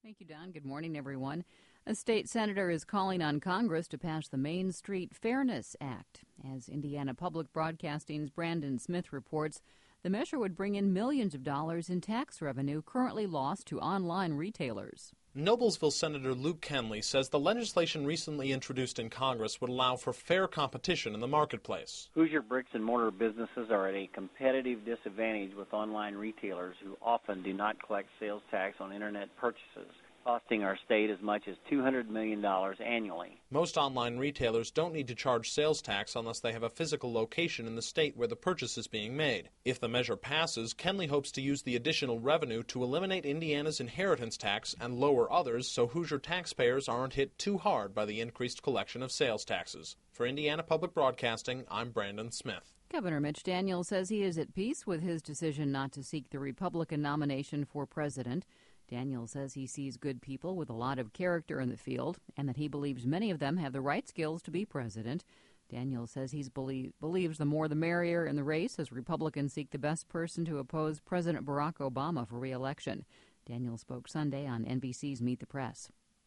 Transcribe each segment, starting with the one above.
Thank you, Don. Good morning, everyone. A state senator is calling on Congress to pass the Main Street Fairness Act. As Indiana Public Broadcasting's Brandon Smith reports, the measure would bring in millions of dollars in tax revenue currently lost to online retailers. Noblesville Senator Luke Kenley says the legislation recently introduced in Congress would allow for fair competition in the marketplace. Hoosier bricks and mortar businesses are at a competitive disadvantage with online retailers who often do not collect sales tax on Internet purchases, costing our state as much as $200 million annually. Most online retailers don't need to charge sales tax unless they have a physical location in the state where the purchase is being made. If the measure passes, Kenley hopes to use the additional revenue to eliminate Indiana's inheritance tax and lower others so Hoosier taxpayers aren't hit too hard by the increased collection of sales taxes. For Indiana Public Broadcasting, I'm Brandon Smith. Governor Mitch Daniels says he is at peace with his decision not to seek the Republican nomination for president. Daniels says he sees good people with a lot of character in the field and that he believes many of them have the right skills to be president. Daniels says he believes the more the merrier in the race as Republicans seek the best person to oppose President Barack Obama for re-election. Daniels spoke Sunday on NBC's Meet the Press.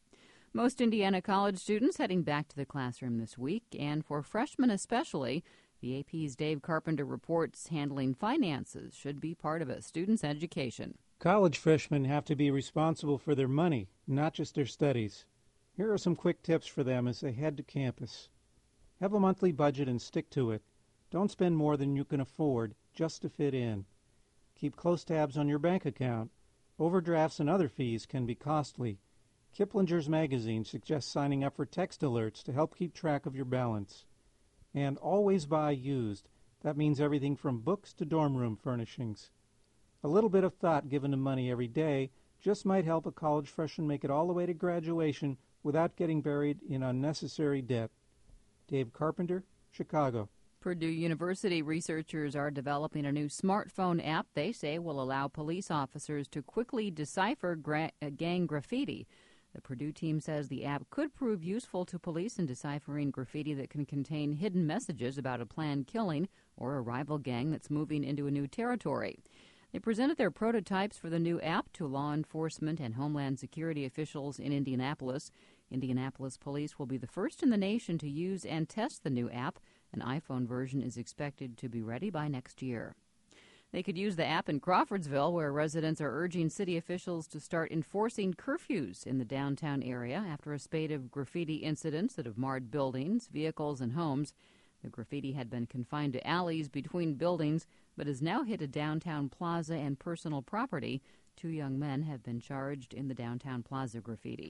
Most Indiana college students heading back to the classroom this week, and for freshmen especially, the AP's Dave Carpenter reports handling finances should be part of a student's education. College freshmen have to be responsible for their money, not just their studies. Here are some quick tips for them as they head to campus. Have a monthly budget and stick to it. Don't spend more than you can afford just to fit in. Keep close tabs on your bank account. Overdrafts and other fees can be costly. Kiplinger's magazine suggests signing up for text alerts to help keep track of your balance. And always buy used. That means everything from books to dorm room furnishings. A little bit of thought given to money every day just might help a college freshman make it all the way to graduation without getting buried in unnecessary debt. Dave Carpenter, Chicago. Purdue University researchers are developing a new smartphone app they say will allow police officers to quickly decipher gang graffiti. The Purdue team says the app could prove useful to police in deciphering graffiti that can contain hidden messages about a planned killing or a rival gang that's moving into a new territory. They presented their prototypes for the new app to law enforcement and Homeland Security officials in Indianapolis. Indianapolis police will be the first in the nation to use and test the new app. An iPhone version is expected to be ready by next year. They could use the app in Crawfordsville, where residents are urging city officials to start enforcing curfews in the downtown area after a spate of graffiti incidents that have marred buildings, vehicles, and homes. The graffiti had been confined to alleys between buildings, but has now hit a downtown plaza and personal property. 2 young men have been charged in the downtown plaza graffiti.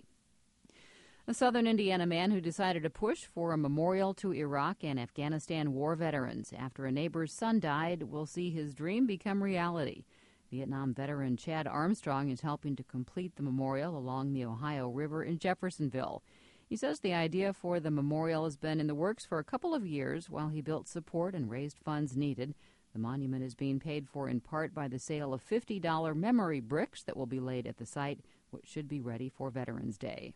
A southern Indiana man who decided to push for a memorial to Iraq and Afghanistan war veterans after a neighbor's son died will see his dream become reality. Vietnam veteran Chad Armstrong is helping to complete the memorial along the Ohio River in Jeffersonville. He says the idea for the memorial has been in the works for a couple of years while he built support and raised funds needed. The monument is being paid for in part by the sale of $50 memory bricks that will be laid at the site, which should be ready for Veterans Day.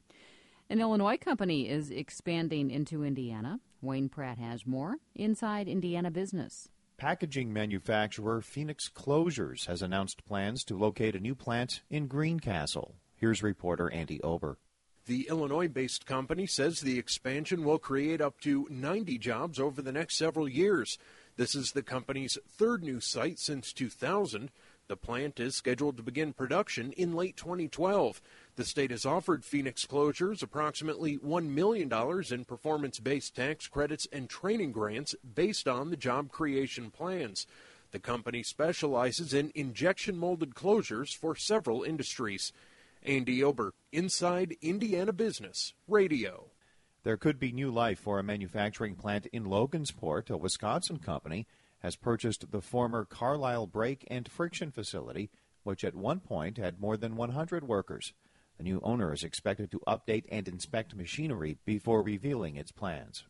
An Illinois company is expanding into Indiana. Wayne Pratt has more. Inside Indiana Business. Packaging manufacturer Phoenix Closures has announced plans to locate a new plant in Greencastle. Here's reporter Andy Ober. The Illinois-based company says the expansion will create up to 90 jobs over the next several years. This is the company's third new site since 2000. The plant is scheduled to begin production in late 2012. The state has offered Phoenix Closures approximately $1 million in performance-based tax credits and training grants based on the job creation plans. The company specializes in injection-molded closures for several industries. Andy Ober, Inside Indiana Business Radio. There could be new life for a manufacturing plant in Logansport. A Wisconsin company has purchased the former Carlisle Brake and Friction facility, which at one point had more than 100 workers. The new owner is expected to update and inspect machinery before revealing its plans.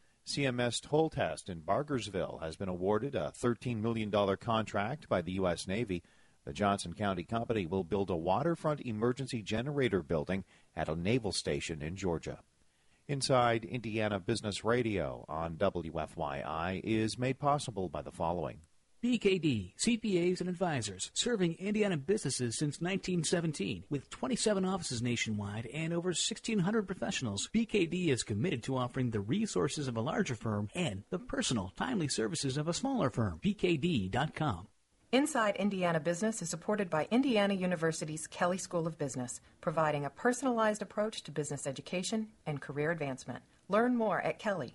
CMS Toll Test in Bargersville has been awarded a $13 million contract by the U.S. Navy. The Johnson County company will build a waterfront emergency generator building at a naval station in Georgia. Inside Indiana Business Radio on WFYI is made possible by the following. BKD, CPAs and advisors, serving Indiana businesses since 1917. With 27 offices nationwide and over 1,600 professionals, BKD is committed to offering the resources of a larger firm and the personal, timely services of a smaller firm. BKD.com. Inside Indiana Business is supported by Indiana University's Kelley School of Business, providing a personalized approach to business education and career advancement. Learn more at Kelley,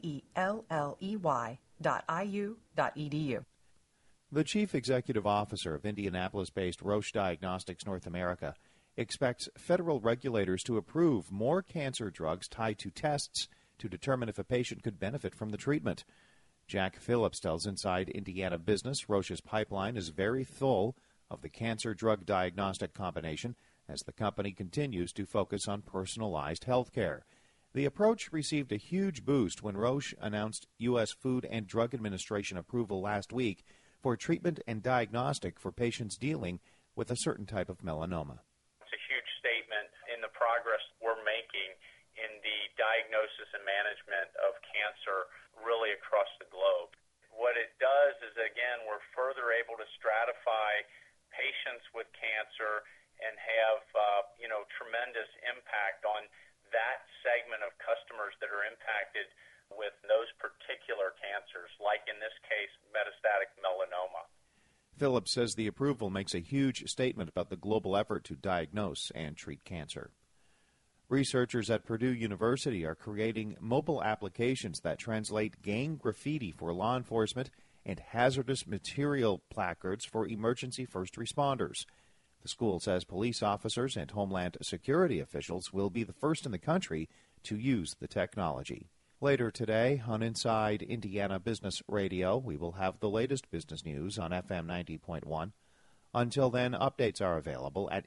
KELLEY.IU.edu. The Chief Executive Officer of Indianapolis-based Roche Diagnostics North America expects federal regulators to approve more cancer drugs tied to tests to determine if a patient could benefit from the treatment. Jack Phillips tells Inside Indiana Business Roche's pipeline is very full of the cancer drug diagnostic combination as the company continues to focus on personalized health care. The approach received a huge boost when Roche announced U.S. Food and Drug Administration approval last week for treatment and diagnostic for patients dealing with a certain type of melanoma. It's a huge statement in the progress we're making in the diagnosis and management of cancer really across the globe. What it does is, again, we're further able to stratify patients with cancer and have, tremendous impact on that segment of customers that are impacted with those particular cancers, like in this case, metastatic melanoma. Phillips says the approval makes a huge statement about the global effort to diagnose and treat cancer. Researchers at Purdue University are creating mobile applications that translate gang graffiti for law enforcement and hazardous material placards for emergency first responders. The school says police officers and Homeland Security officials will be the first in the country to use the technology. Later today on Inside Indiana Business Radio, we will have the latest business news on FM 90.1. Until then, updates are available at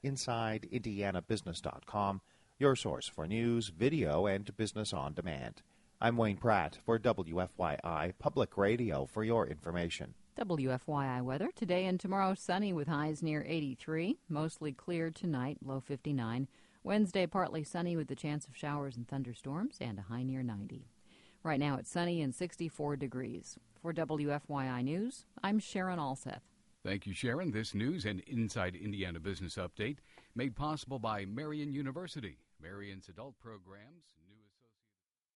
InsideIndianaBusiness.com, your source for news, video, and business on demand. I'm Wayne Pratt for WFYI Public Radio for your information. WFYI weather. Today and tomorrow sunny with highs near 83. Mostly clear tonight, low 59. Wednesday partly sunny with the chance of showers and thunderstorms and a high near 90. Right now it's sunny and 64 degrees. For WFYI News, I'm Sharon Alseth. Thank you, Sharon. This news and Inside Indiana Business Update made possible by Marian University. Marian's adult programs